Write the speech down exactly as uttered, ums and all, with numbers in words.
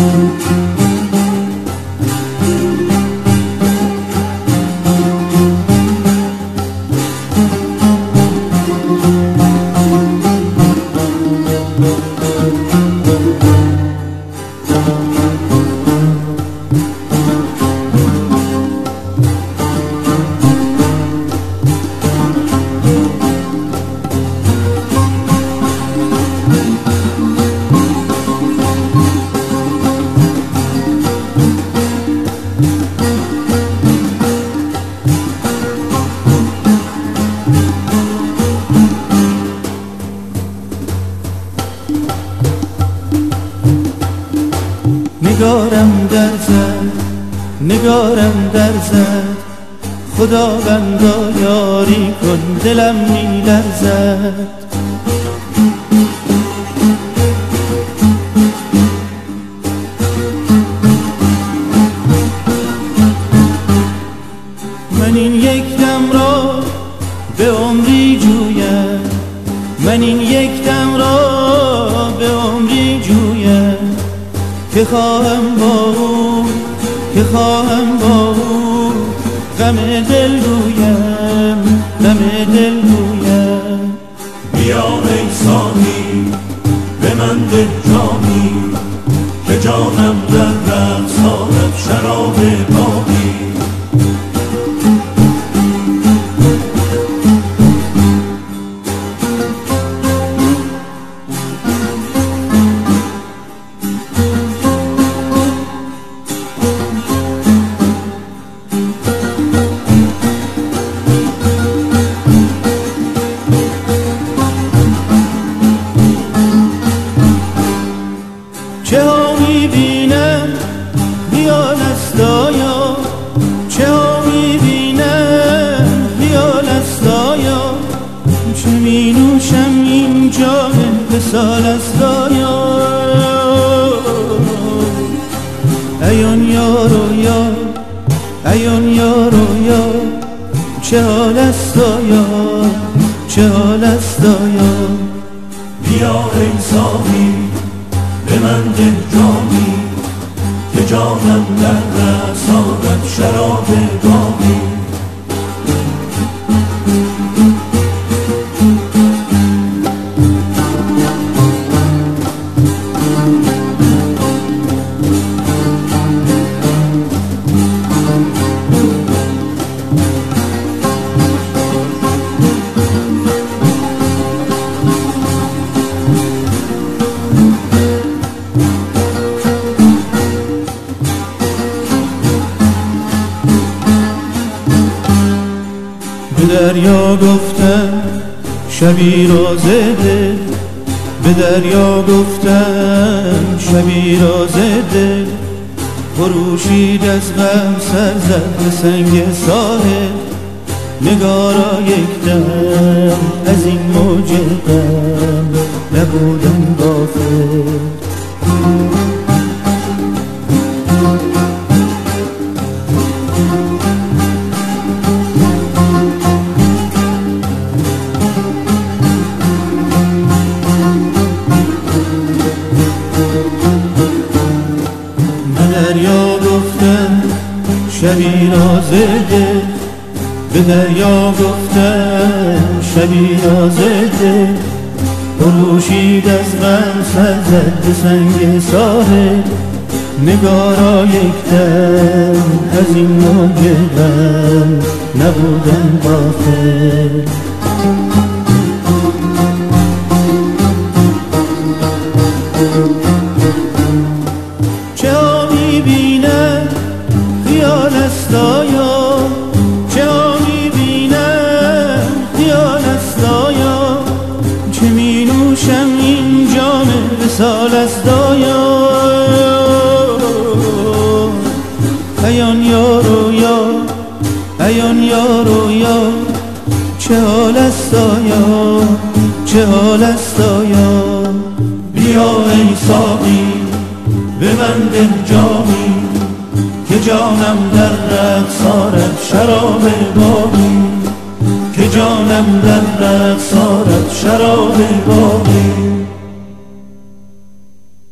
نگارم در زد نگارم در زد خداوندا یاری کن دلم می لرزد. من این یک دم را به عمری جویم، من این یک دم را به عمری جویم، که خواهم با او که خواهم با او غم دل گویم غم دل گویم. بیا ای ساقی به من ده جامی، که جانم در رقص آرد شراب باقی. چه ها میبینم خیال است آیا، چه ها میبینم خیال است آیا، چه می نوشم این جام وصال است آیا. ایان یار و یار ایان یار و یار، چه حال است آیا چه حال است آیا. بیا ای ساقی به من ده جامی، که جانم در رقص آرد شراب باقی. به دریا گفتم شبی راز دل، به دریا گفتم شبی راز دل، خروشید از غم سر زد به سنگ ساحل. نگارا یک دم از این موج غم نبودم غافل. دریا گفتم شبی راز دل، به دریا گفتم شبی راز دل، خروشید از غم سر زد به سنگ ساحل. نگارا یک دم از این موج غم نبودم غافل. چه ها میبینم خیال است آیا، چه ها میبینم خیال است آیا، چه می نوشم این جام وصال است آیا. ایان یار و یار ایان یار و یار، چه حال است آیا چه حال است آیا. بیا ای ساقی به من ده جامی، که جانم در رقص آرد شراب باقی. که جانم در رقص آرد شراب باقی.